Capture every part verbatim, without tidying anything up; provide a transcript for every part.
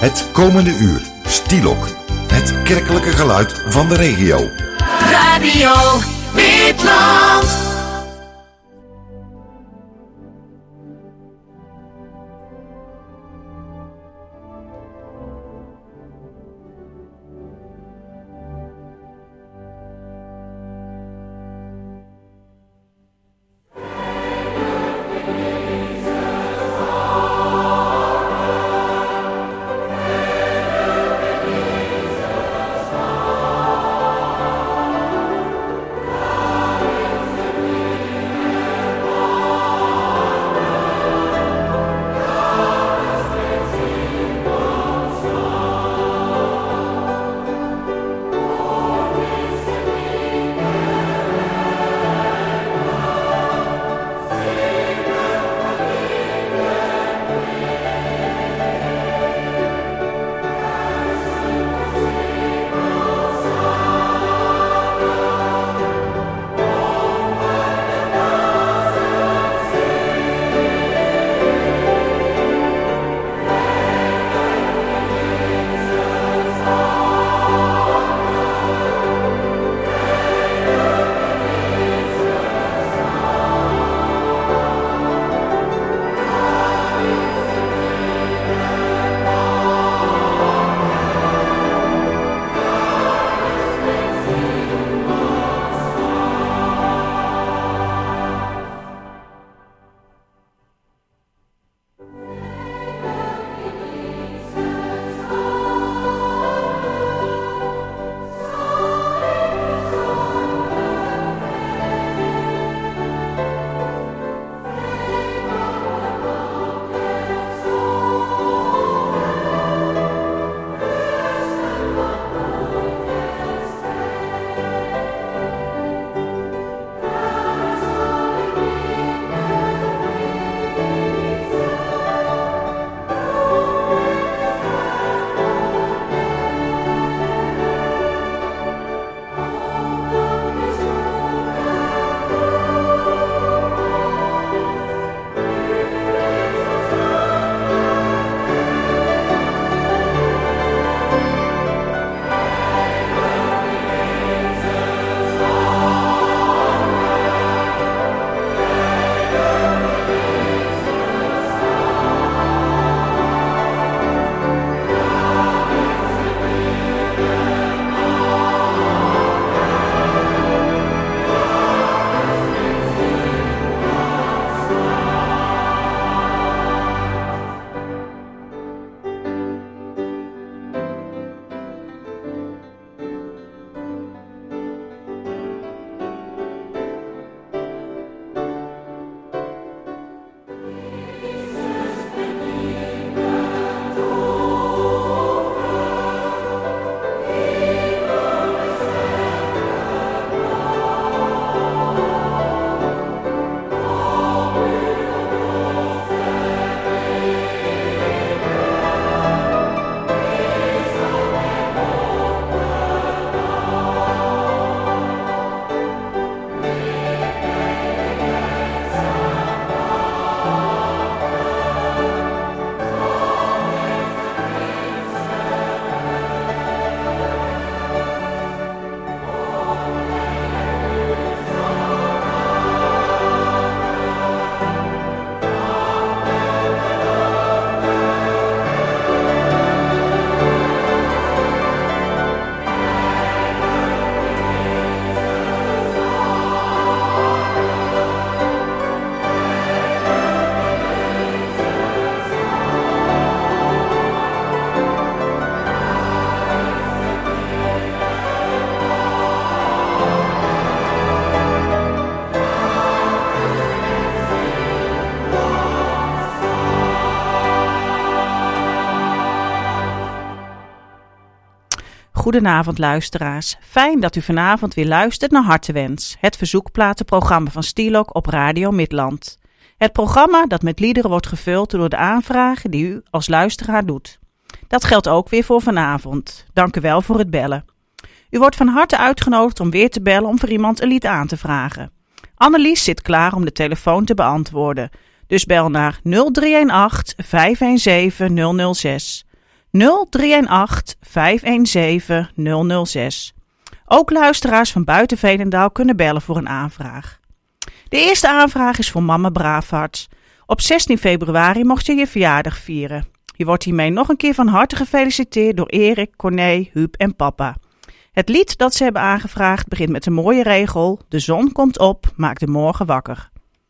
Het komende uur, Stielok. Het kerkelijke geluid van de regio. Radio Witland. Goedenavond luisteraars. Fijn dat u vanavond weer luistert naar Hartewens, het verzoekplatenprogramma van Stielok op Radio Midland. Het programma dat met liederen wordt gevuld door de aanvragen die u als luisteraar doet. Dat geldt ook weer voor vanavond. Dank u wel voor het bellen. U wordt van harte uitgenodigd om weer te bellen om voor iemand een lied aan te vragen. Annelies zit klaar om de telefoon te beantwoorden. Dus bel naar nul drie een acht vijf een zeven nul nul zes. nul drie een acht vijf een zeven nul nul zes. Ook luisteraars van buiten Veenendaal kunnen bellen voor een aanvraag. De eerste aanvraag is voor mama Braafhart. Op zestien februari mocht je je verjaardag vieren. Je wordt hiermee nog een keer van harte gefeliciteerd door Erik, Corné, Huub en papa. Het lied dat ze hebben aangevraagd begint met een mooie regel. De zon komt op, maakt de morgen wakker.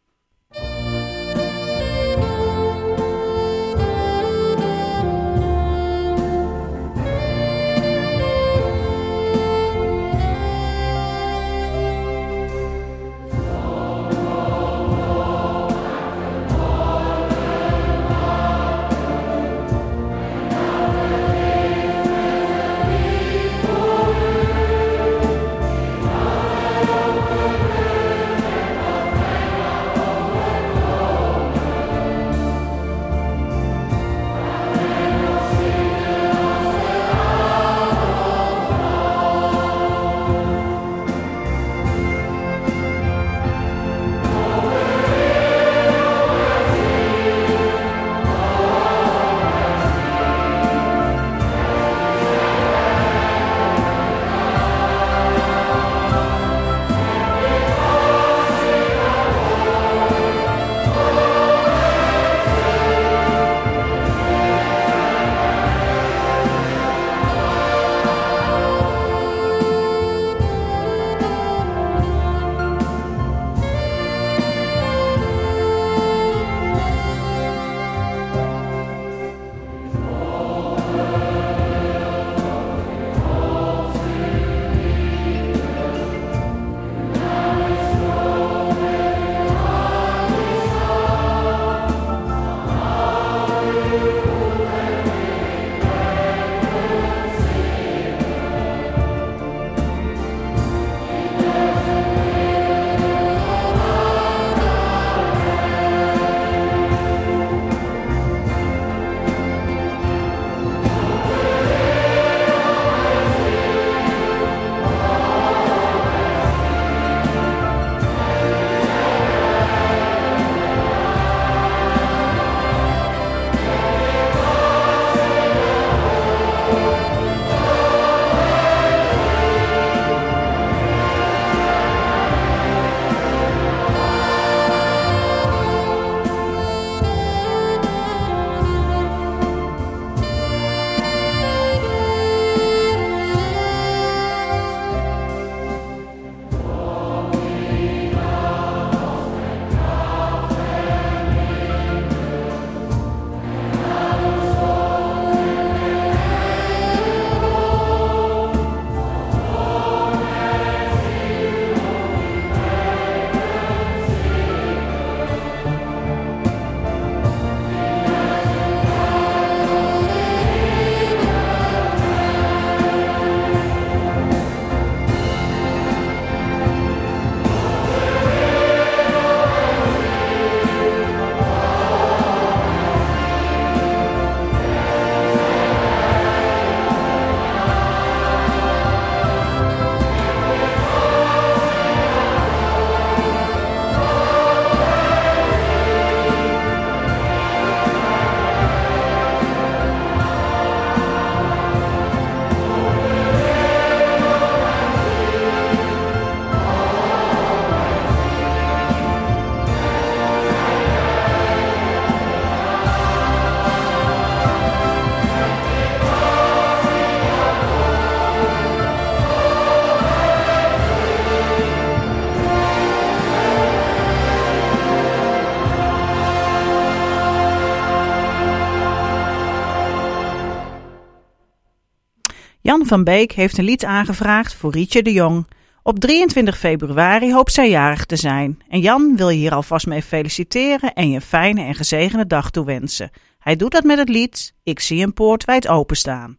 Jan van Beek heeft een lied aangevraagd voor Rietje de Jong. Op drieëntwintig februari hoopt zij jarig te zijn. En Jan wil je hier alvast mee feliciteren en je een fijne en gezegende dag toewensen. Hij doet dat met het lied Ik zie een poort wijd openstaan.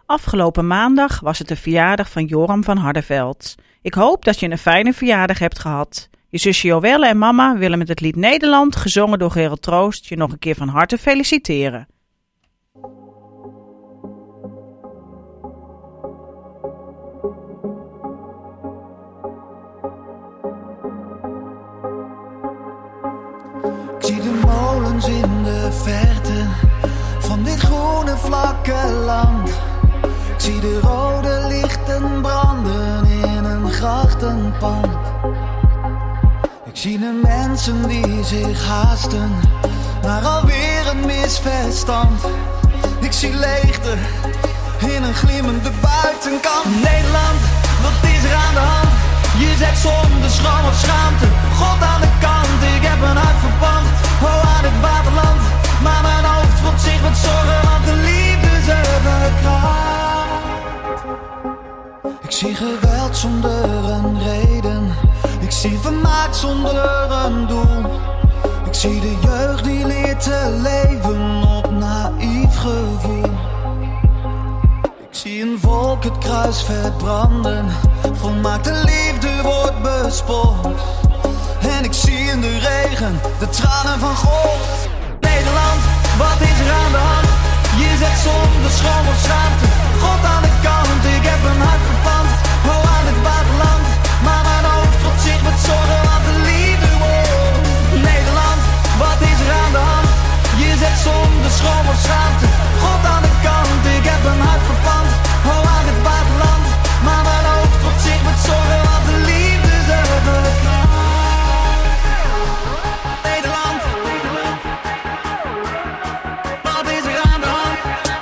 Afgelopen maandag was het de verjaardag van Joram van Hardenveld. Ik hoop dat je een fijne verjaardag hebt gehad. Je zusje Joelle en mama willen met het lied Nederland, gezongen door Gerald Troost, je nog een keer van harte feliciteren. Ik zie de molens in de verte van dit groene vlakke land. Ik zie de rode lichten branden in een grachtenpand. Ik zie de mensen die zich haasten naar alweer een misverstand. Ik zie leegte in een glimmende buitenkant. Nederland, wat is er aan de hand? Je zet zonder schroom of schaamte God aan de kant. Ik heb een hart verpand, oh aan het waterland. Maar mijn hoofd voelt zich met zorgen, want de liefde ze verkracht. Ik zie geweld zonder een reden. Ik zie vermaak zonder een doel. Ik zie de jeugd die leert te leven op naïef gevoel. Ik zie een volk het kruisvet branden. Volmaakte liefde wordt bespot. En ik zie in de regen de tranen van God. Nederland, wat is er aan de hand? Je zet zonder schroom of schaamte God aan de kant. Ik heb een hart verpand, oh aan het waterland. Maar mijn hoofd voelt zich met zorgen, want de liefde wordt. Nederland, wat is er aan de hand? Je zet zonder schroom of schaamte God aan de kant. Ik heb een hart verpand, oh aan het waterland. Maar mijn hoofd voelt zich met zorgen, want de liefde ze verkracht. Nederland, wat is er aan de hand?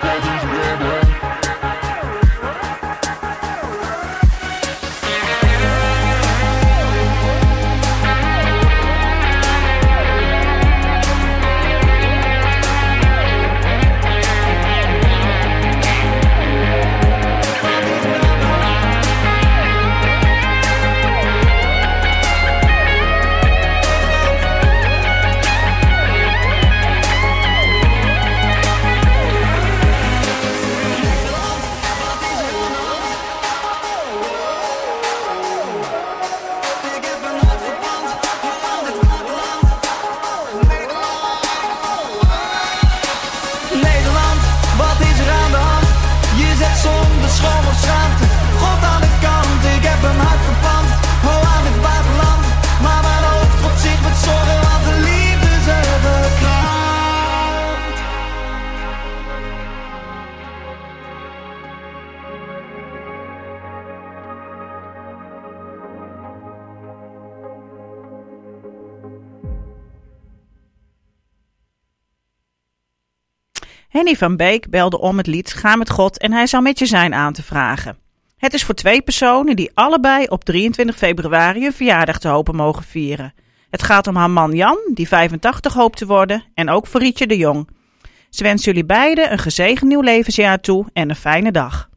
Henny van Beek belde om het lied Ga met God en hij zou met je zijn aan te vragen. Het is voor twee personen die allebei op drieëntwintig februari een verjaardag te hopen mogen vieren. Het gaat om haar man Jan, die vijfentachtig hoopt te worden, en ook voor Rietje de Jong. Ze wensen jullie beiden een gezegend nieuw levensjaar toe en een fijne dag.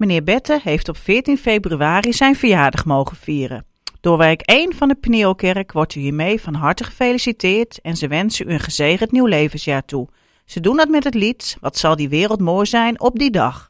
Meneer Bette heeft op veertien februari zijn verjaardag mogen vieren. Door wijk één van de Pineelkerk wordt u hiermee van harte gefeliciteerd en ze wensen u een gezegend nieuw levensjaar toe. Ze doen dat met het lied Wat zal die wereld mooi zijn op die dag.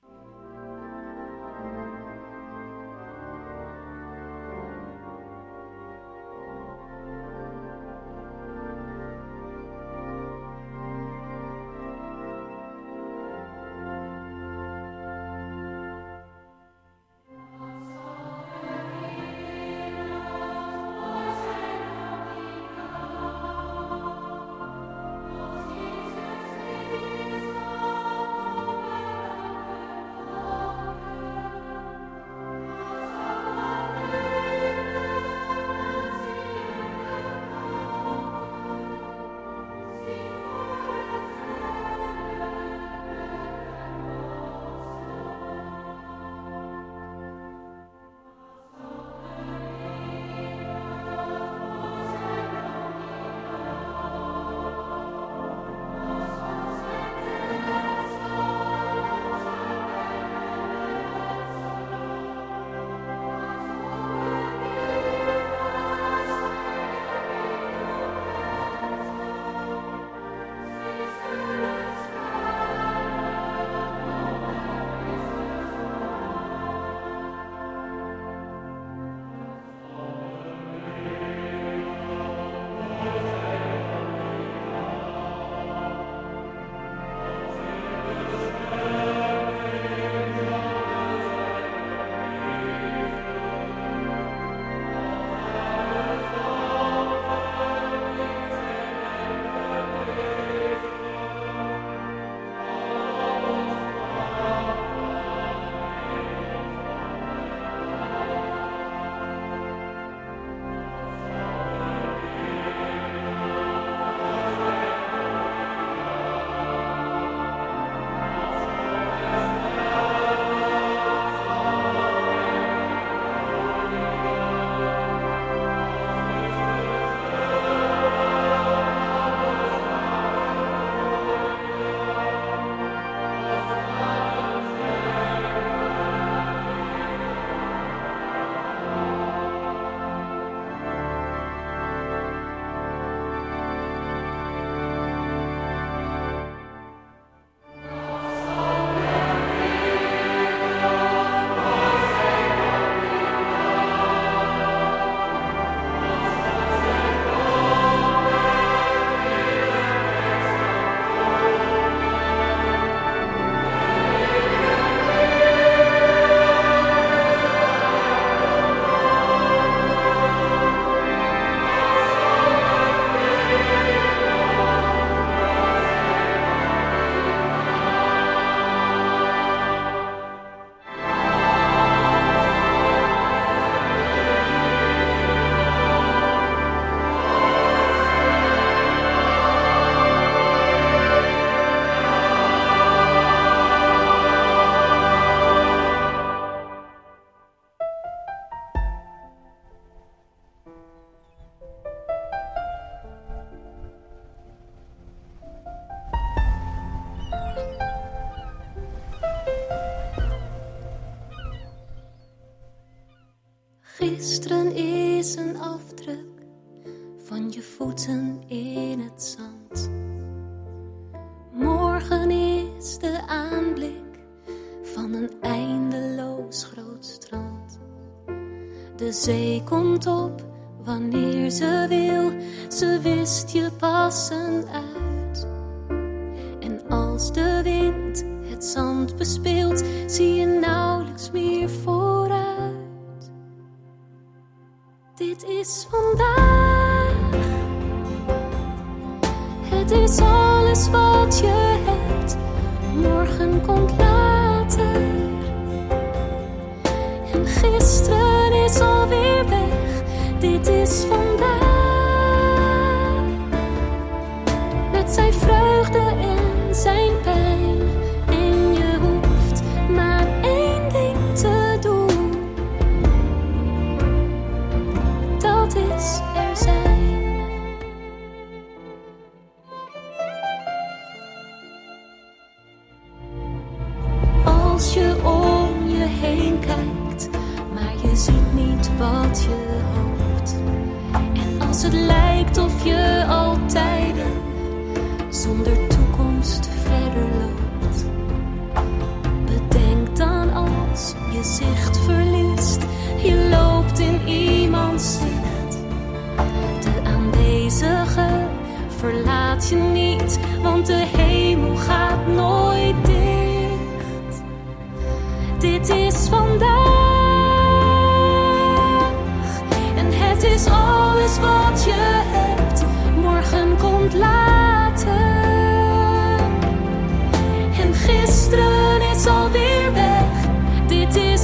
Gisteren is een afdruk van je voeten in het zand. Morgen is de aanblik van een eindeloos groot strand. De zee komt op wanneer ze wil, ze wist je passen uit. En als de wind het zand bespeelt, zie je nauwelijks meer vooruit. Dit is vandaag, het is alles wat je hebt. Morgen komt later en gisteren is alweer weg. Dit is vandaag, met zijn vreugde en zijn pijn. En je hoeft maar één ding te doen, dat is er zijn. Als je om het lijkt of je al tijden zonder toekomst verder loopt. Bedenk dan als je zicht verliest, je loopt in iemands zicht. De aanwezige verlaat je niet, want de hemel gaat nooit dicht. Dit is vandaag en het is alles wat je hebt. Morgen komt later en gisteren is alweer weg. Dit is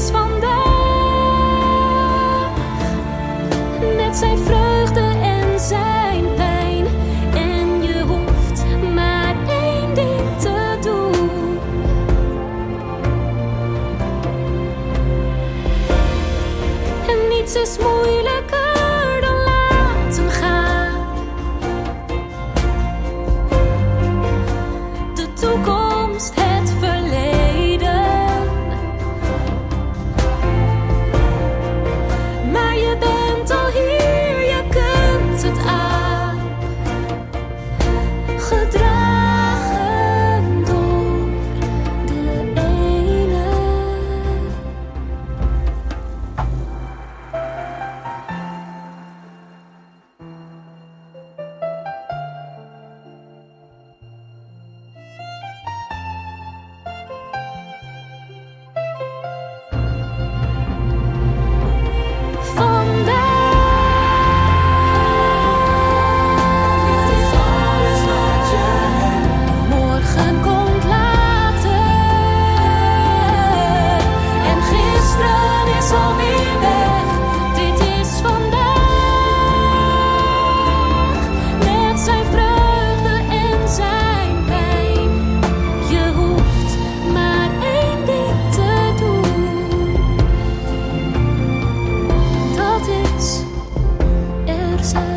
vandaag met zijn vreugde en zijn pijn. En je hoeft maar één ding te doen. En niets is moeilijker dan laten gaan. De toekomst, het verleden. Maar je bent al hier, je kunt het aan. Gedragen door de ene. Morgen komt later en gisteren is alweer weg. Dit is vandaag met zijn vreugde en zijn pijn. Je hoeft maar één ding te doen. Dat is er zijn.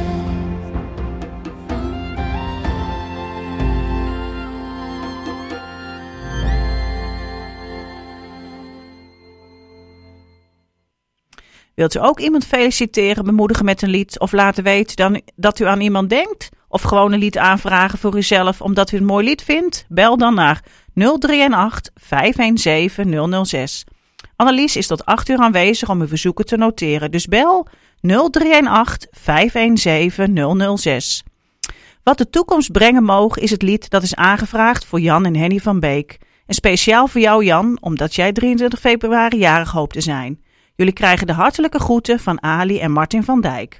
Wilt u ook iemand feliciteren, bemoedigen met een lied of laten weten dan, dat u aan iemand denkt? Of gewoon een lied aanvragen voor uzelf omdat u een mooi lied vindt? Bel dan naar nul drie acht vijf een zeven nul nul zes. Annelies is tot acht uur aanwezig om uw verzoeken te noteren. Dus bel nul drie acht vijf een zeven nul nul zes. Wat de toekomst brengen mogen is het lied dat is aangevraagd voor Jan en Henny van Beek. En speciaal voor jou Jan, omdat jij drieëntwintig februari jarig hoopt te zijn. Jullie krijgen de hartelijke groeten van Ali en Martin van Dijk.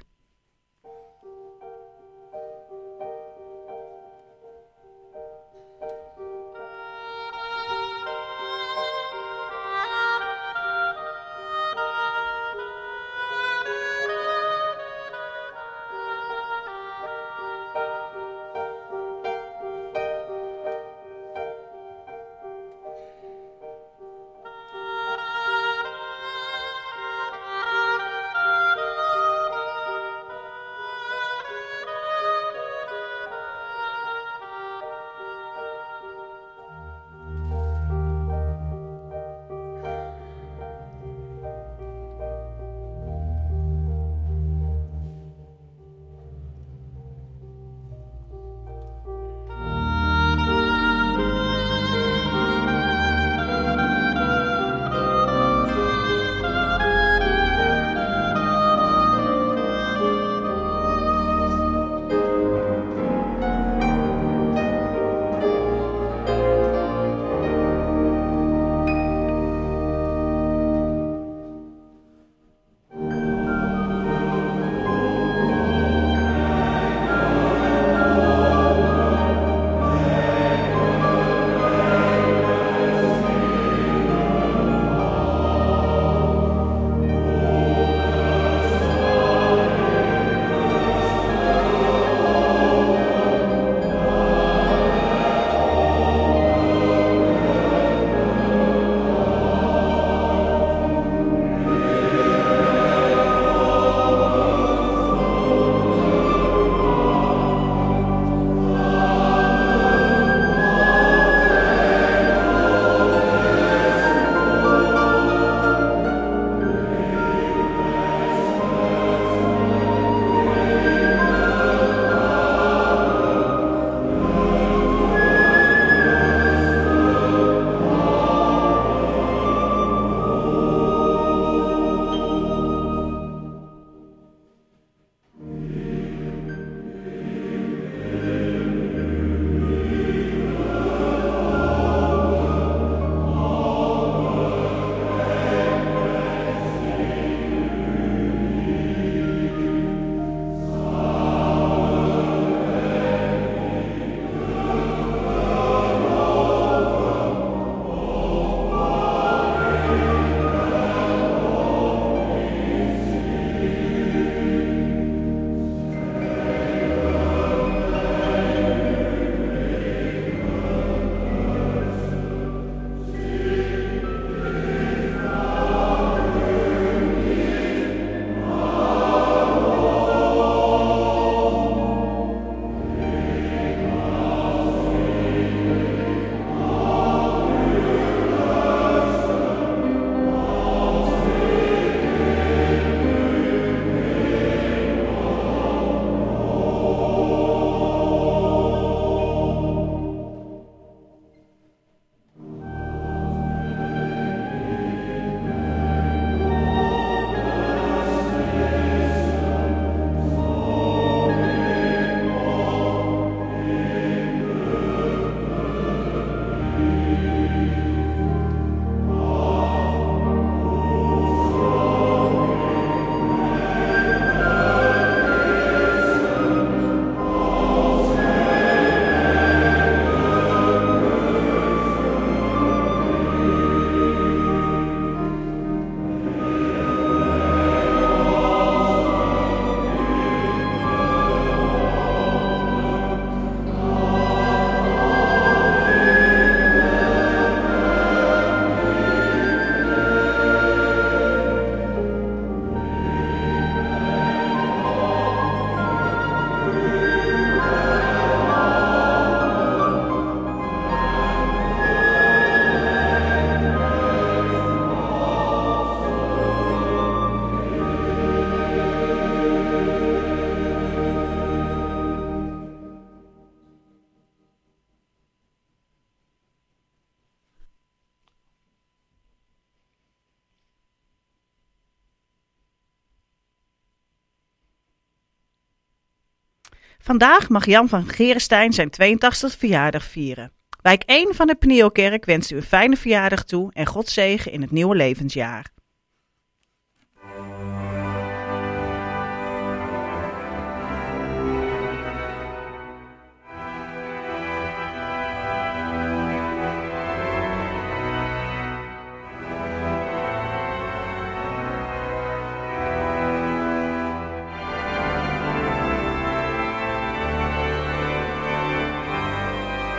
Vandaag mag Jan van Gerenstein zijn tweeëntachtigste verjaardag vieren. Wijk één van de Penielkerk wenst u een fijne verjaardag toe en God zegen in het nieuwe levensjaar.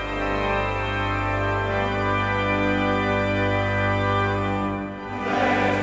Let's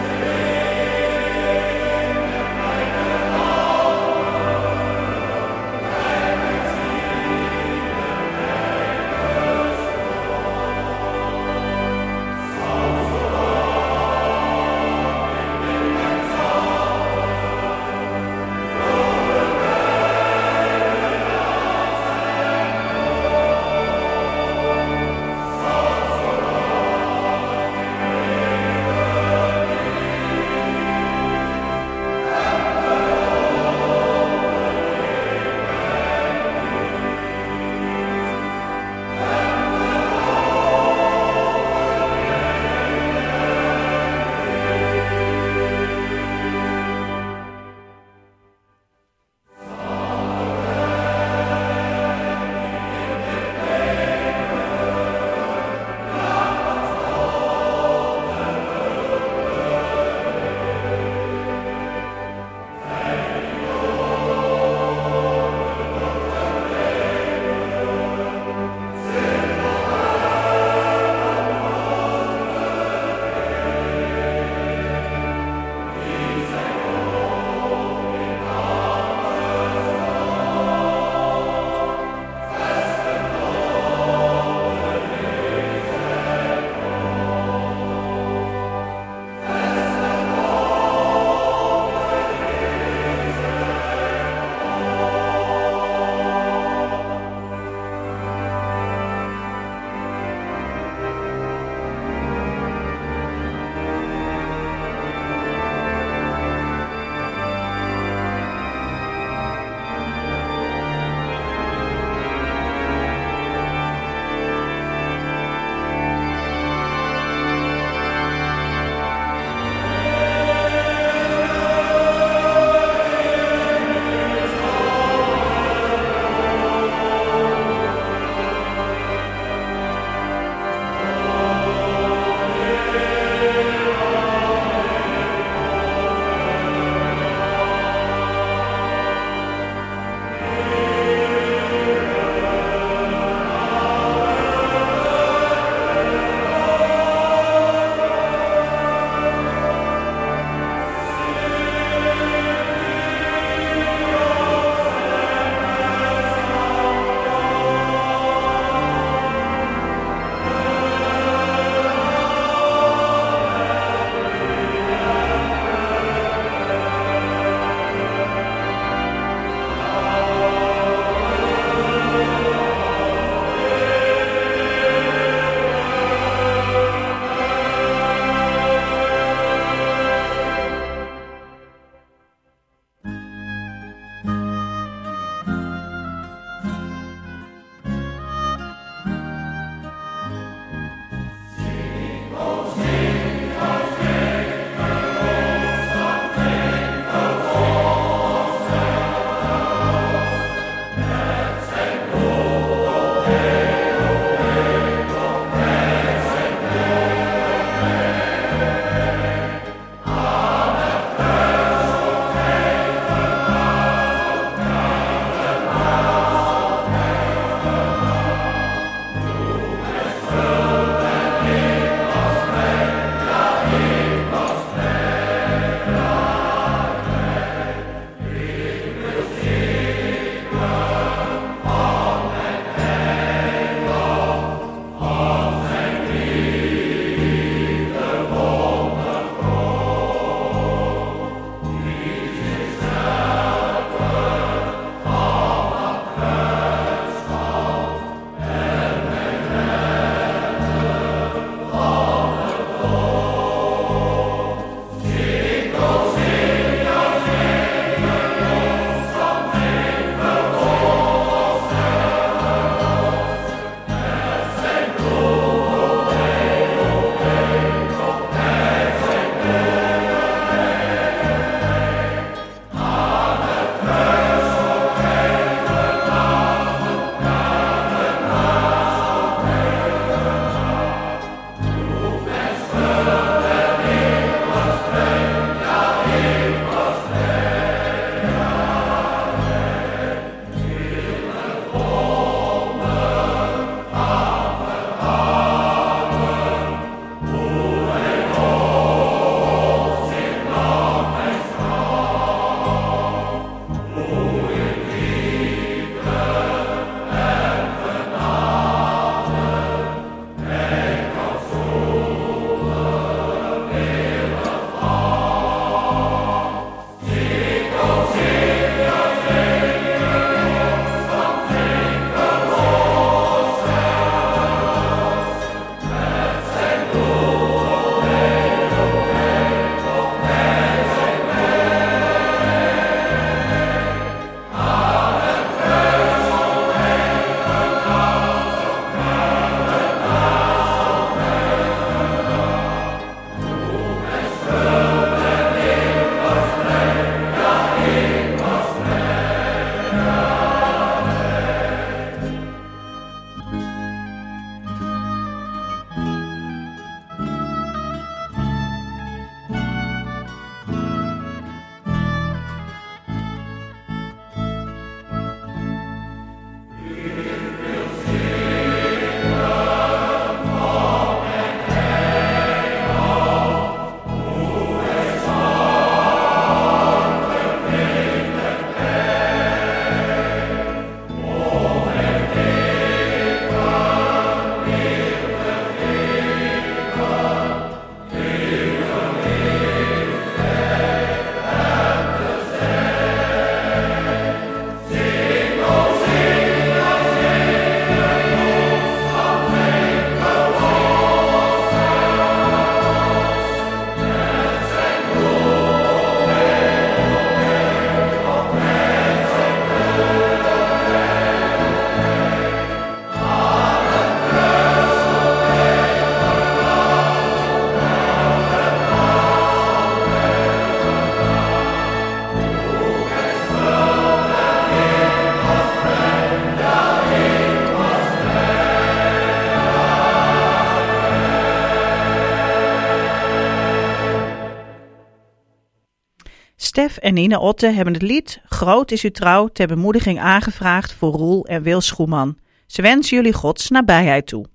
Stef en Nina Otte hebben het lied Groot is uw trouw ter bemoediging aangevraagd voor Roel en Wil Schoeman. Ze wensen jullie Gods nabijheid toe.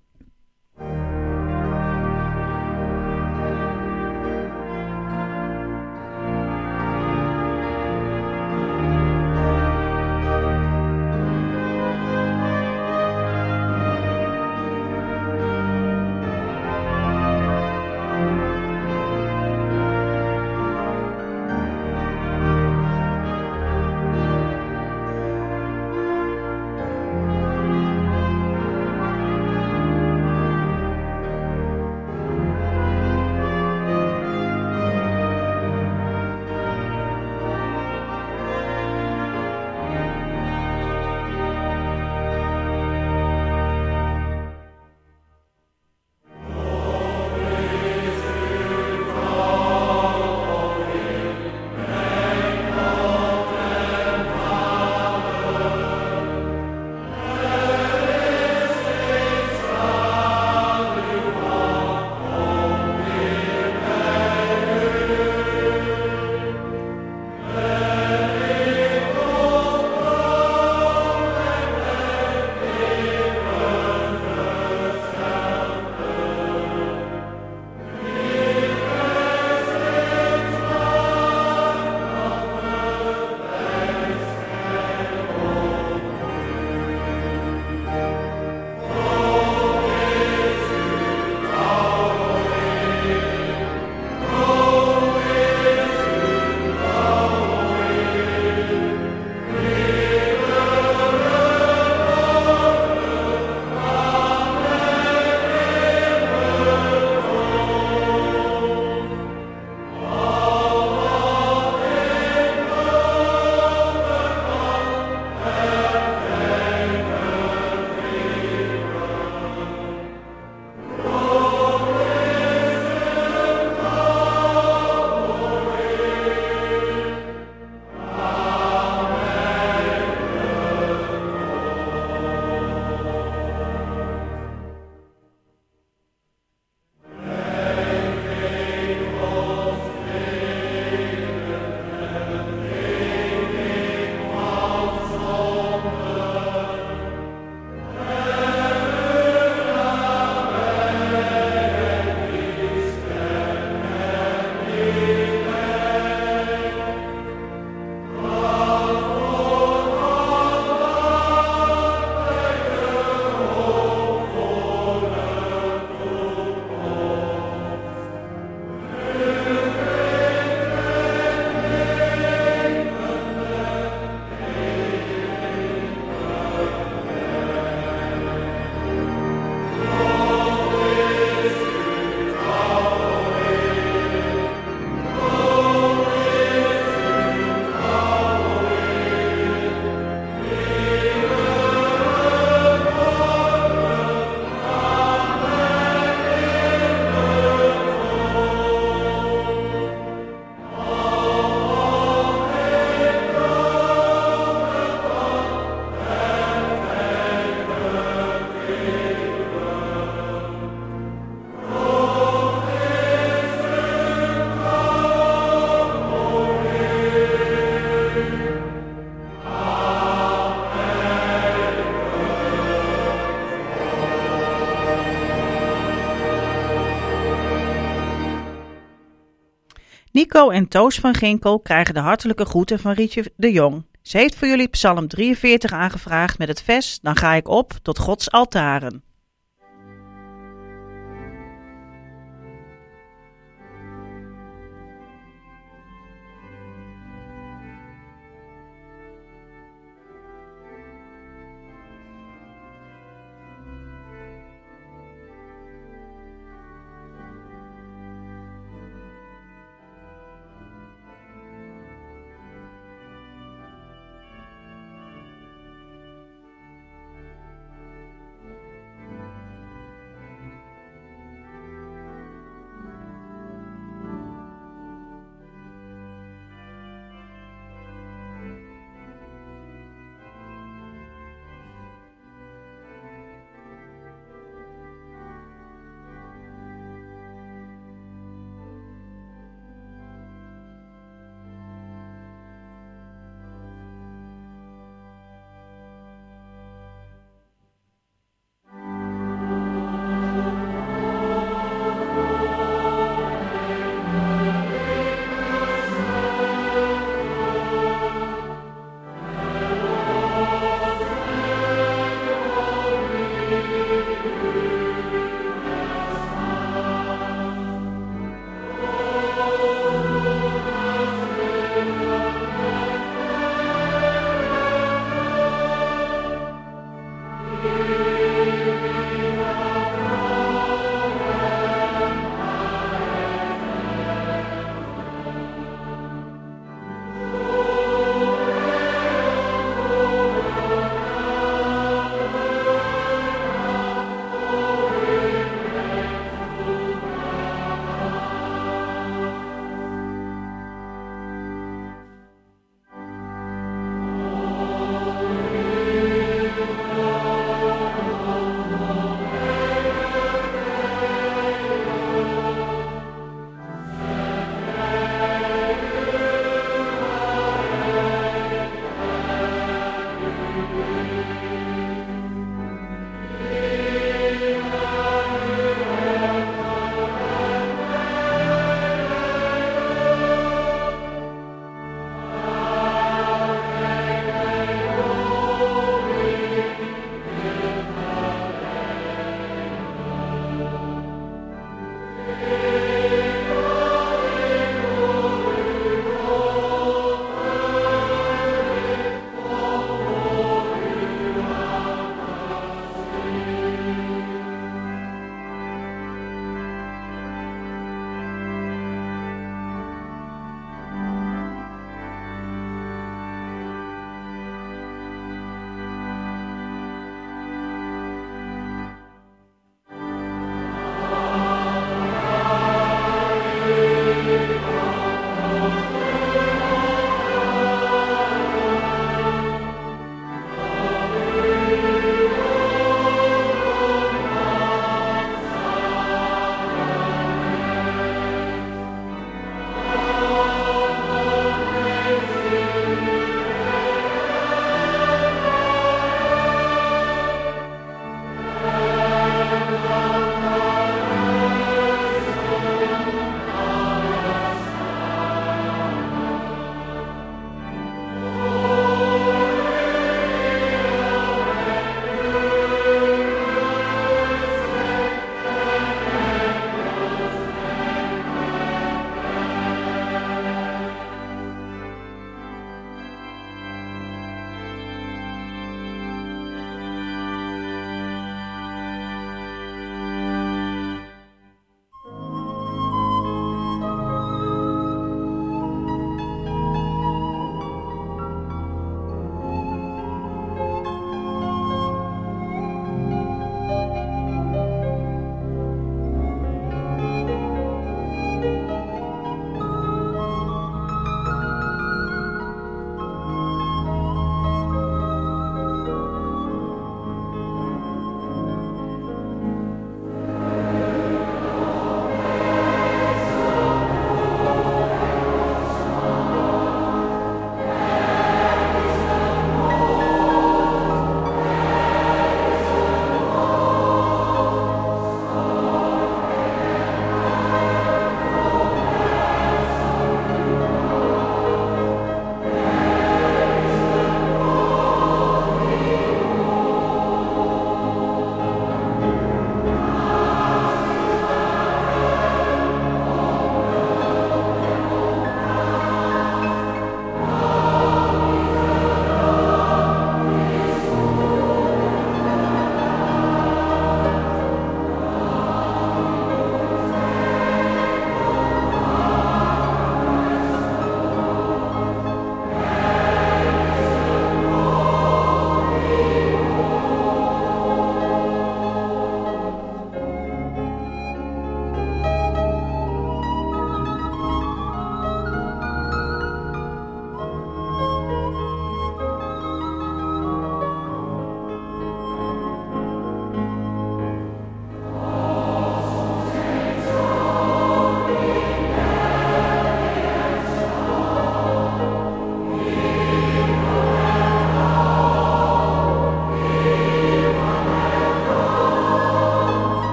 Nico en Toos van Ginkel krijgen de hartelijke groeten van Rietje de Jong. Ze heeft voor jullie Psalm drieënveertig aangevraagd met het vers: Dan ga ik op tot Gods altaren.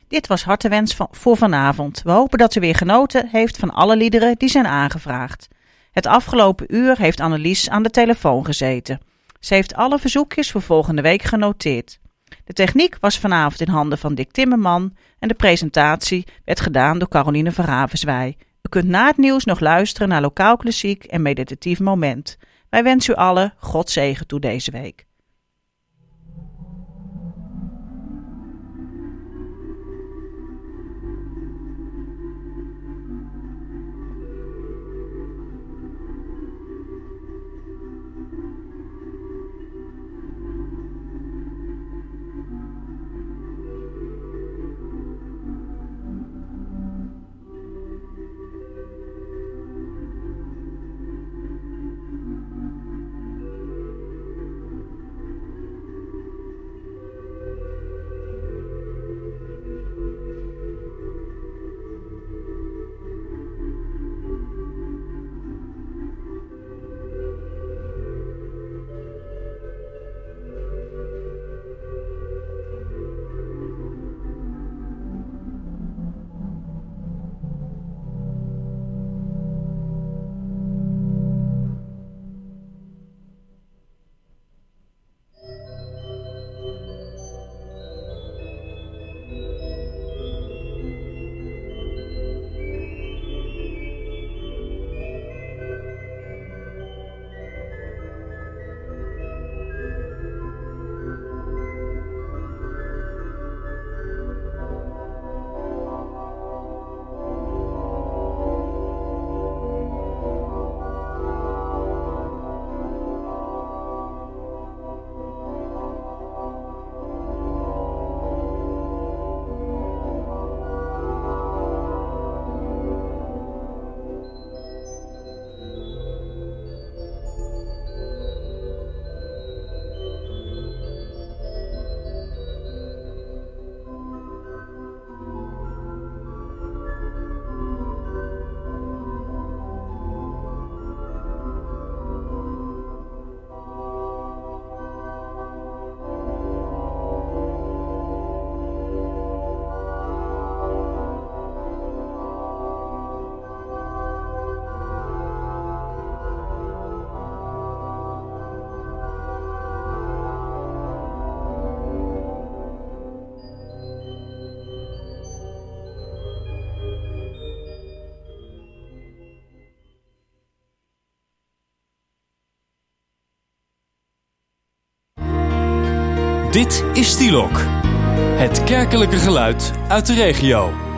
Dit was Hartewens van, voor vanavond. We hopen dat u weer genoten heeft van alle liederen die zijn aangevraagd. Het afgelopen uur heeft Annelies aan de telefoon gezeten. Ze heeft alle verzoekjes voor volgende week genoteerd. De techniek was vanavond in handen van Dick Timmerman en de presentatie werd gedaan door Caroline van Ravenswij. U kunt na het nieuws nog luisteren naar Lokaal Klassiek en Meditatief Moment. Wij wensen u allen God zegen toe deze week. Dit is Stielok, het kerkelijke geluid uit de regio.